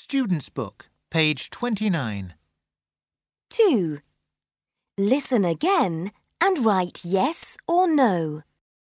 Student's Book, page 29. 2. Listen again and write yes or no.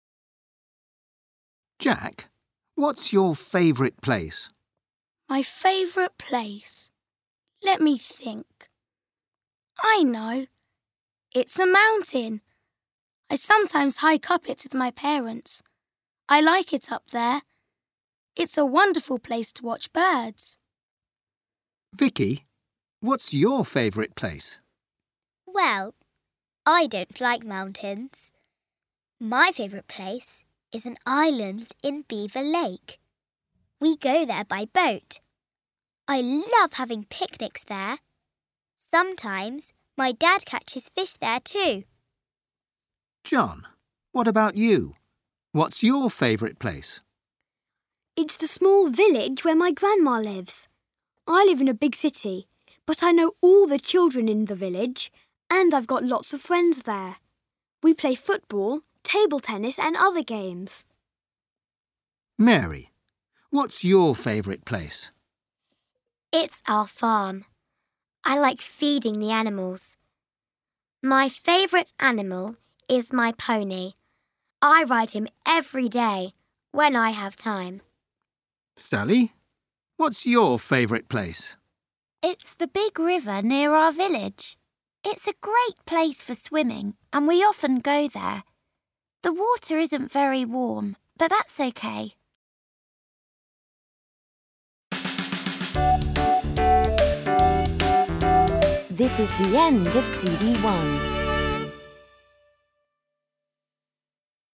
Jack, what's your favourite place? My favourite place? Let me think. I know. It's a mountain. I sometimes hike up it with my parents. I like it up there. It's a wonderful place to watch birds. Vicky, what's your favourite place? Well, I don't like mountains. My favourite place is an island in Beaver Lake. We go there by boat. I love having picnics there. Sometimes my dad catches fish there too. John, what about you? What's your favourite place? It's the small village where my grandma lives. I live in a big city, but I know all the children in the village and I've got lots of friends there. We play football, table tennis and other games. Mary, what's your favourite place? It's our farm. I like feeding the animals. My favourite animal is my pony. I ride him every day when I have time. Sally, what's your favourite place? It's the big river near our village. It's a great place for swimming and we often go there. The water isn't very warm, but that's okay. This is the end of CD 1.